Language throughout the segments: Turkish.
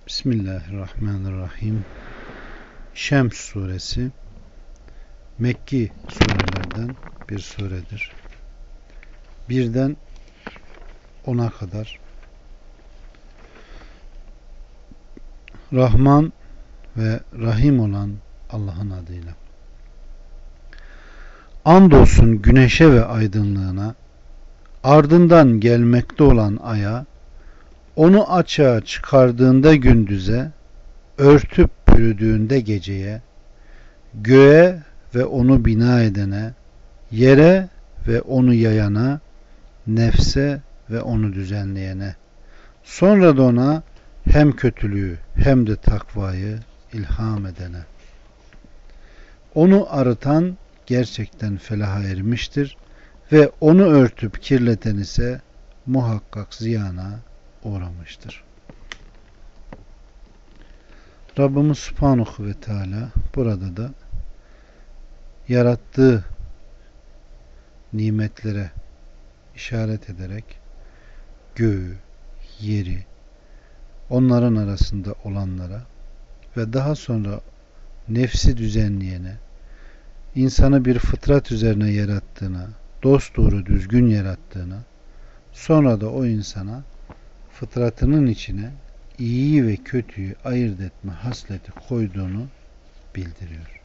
Bismillahirrahmanirrahim. Şems suresi Mekki surelerden bir suredir. Birden 10'a kadar Rahman ve Rahim olan Allah'ın adıyla. Andolsun güneşe ve aydınlığına, ardından gelmekte olan aya, onu açığa çıkardığında gündüze, örtüp bürüdüğünde geceye, göğe ve onu bina edene, yere ve onu yayana, nefse ve onu düzenleyene, sonra da ona hem kötülüğü hem de takvayı ilham edene. Onu arıtan gerçekten felaha ermiştir ve onu örtüp kirleten ise muhakkak ziyana uğramıştır. Rabbimiz Subhanahu ve Teala burada da yarattığı nimetlere işaret ederek göğü, yeri, onların arasında olanlara ve daha sonra nefsi düzenleyene, insanı bir fıtrat üzerine yarattığına, dosdoğru düzgün yarattığına, sonra da o insana fıtratının içine iyiyi ve kötüyü ayırt etme hasleti koyduğunu bildiriyor.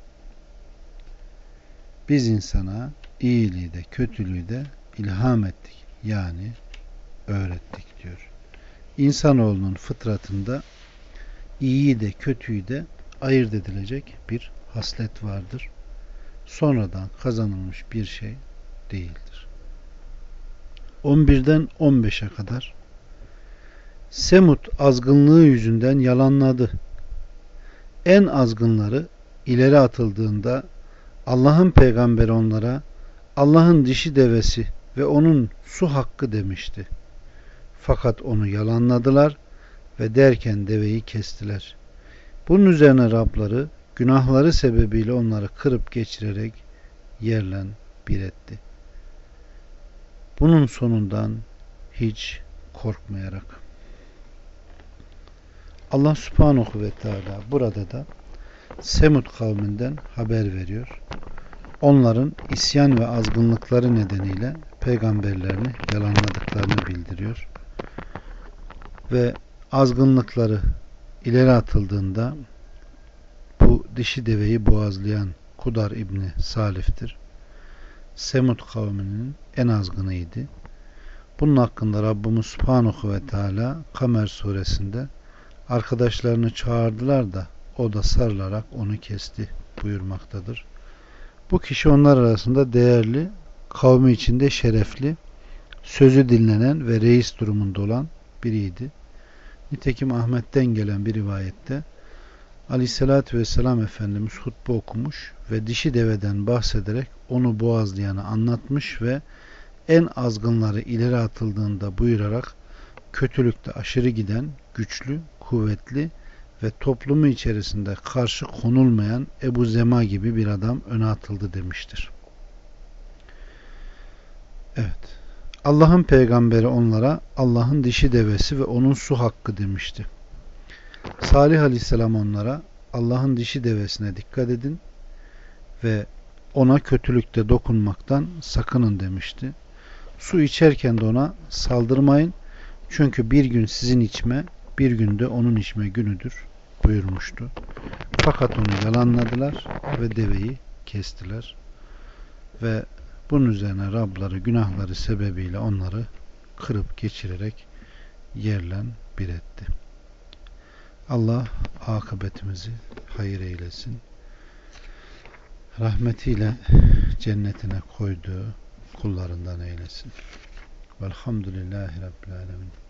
Biz insana iyiliği de kötülüğü de ilham ettik, yani öğrettik diyor. İnsanoğlunun fıtratında iyiyi de kötüyü de ayırt edilecek bir haslet vardır. Sonradan kazanılmış bir şey değildir. 11'den 15'e kadar Semud azgınlığı yüzünden yalanladı. En azgınları ileri atıldığında Allah'ın peygamberi onlara Allah'ın dişi devesi ve onun su hakkı demişti. Fakat onu yalanladılar ve derken deveyi kestiler. Bunun üzerine Rabları günahları sebebiyle onları kırıp geçirerek yerle bir etti. Bunun sonundan hiç korkmayarak. Allah Subhanahu ve Teala burada da Semud kavminden haber veriyor. Onların isyan ve azgınlıkları nedeniyle peygamberlerini yalanladıklarını bildiriyor. Ve azgınlıkları ileri atıldığında bu dişi deveyi boğazlayan Kudar İbni Salif'tir. Semud kavminin en azgınıydı. Bunun hakkında Rabbimiz Subhanahu ve Teala Kamer suresinde arkadaşlarını çağırdılar da o da sarılarak onu kesti buyurmaktadır. Bu kişi onlar arasında değerli, kavmi içinde şerefli, sözü dinlenen ve reis durumunda olan biriydi. Nitekim Ahmet'ten gelen bir rivayette Aleyhisselatü Vesselam Efendimiz hutbe okumuş ve dişi deveden bahsederek onu boğazlayanı anlatmış ve en azgınları ileri atıldığında buyurarak kötülükte aşırı giden, güçlü, kuvvetli ve toplumu içerisinde karşı konulmayan Ebu Zema gibi bir adam öne atıldı demiştir. Evet. Allah'ın peygamberi onlara Allah'ın dişi devesi ve onun su hakkı demişti. Salih Aleyhisselam onlara Allah'ın dişi devesine dikkat edin ve ona kötülükte dokunmaktan sakının demişti. Su içerken de ona saldırmayın, çünkü bir gün sizin içme, bir gün de onun içme günüdür buyurmuştu. Fakat onu yalanladılar ve deveyi kestiler. Ve bunun üzerine Rabları günahları sebebiyle onları kırıp geçirerek yerle bir etti. Allah akıbetimizi hayır eylesin. Rahmetiyle cennetine koyduğu kullarından eylesin. Velhamdülillahi Rabbil Alemin.